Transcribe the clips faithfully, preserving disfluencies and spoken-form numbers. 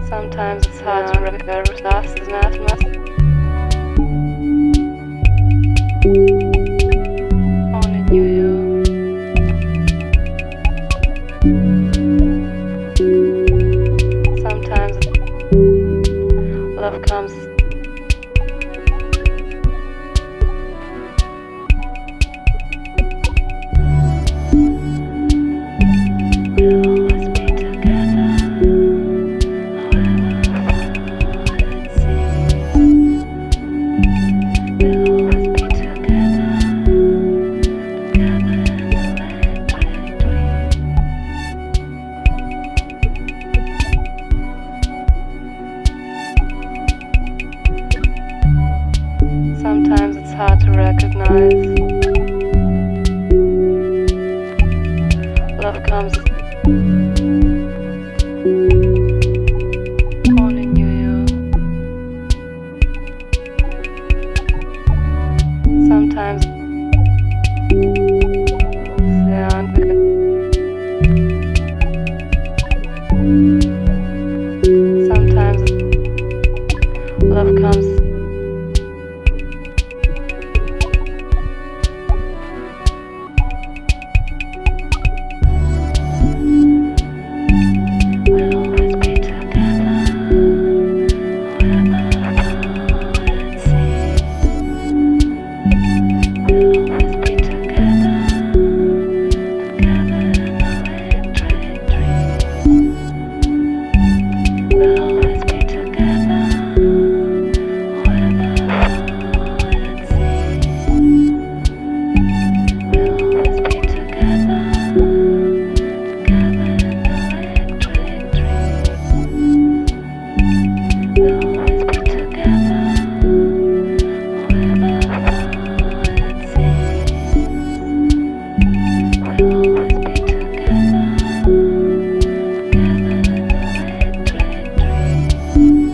Sometimes it's hard to recognize the madness. Only knew you. Sometimes love comes. We'll always be together, however far at sea. We'll always be together, together in electric dream. Sometimes it's hard to recognize. Love comes. Only knew you. Sometimes they aren't good. Sometimes love comes. We'll always be together, however far at sea. We'll always be together, together in electric dream. We'll always be together, however far at sea. We'll always be together, together in electric dream. We'll always be together, however far it seems. We'll always be together, together in electric dream.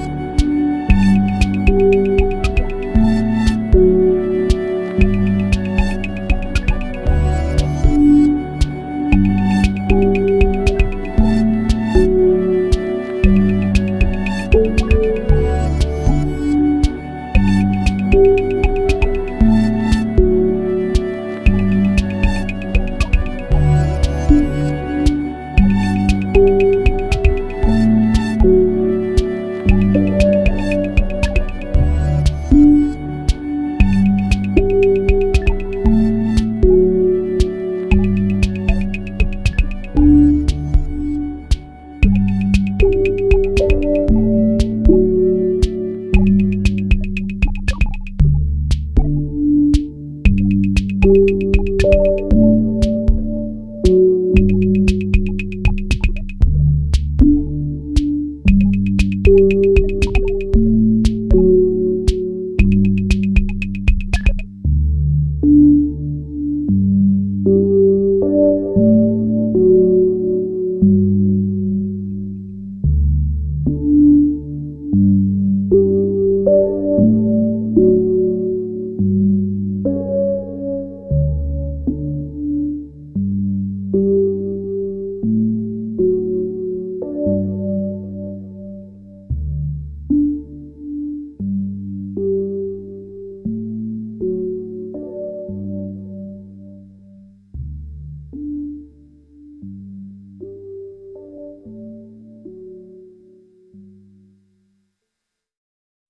Thank you.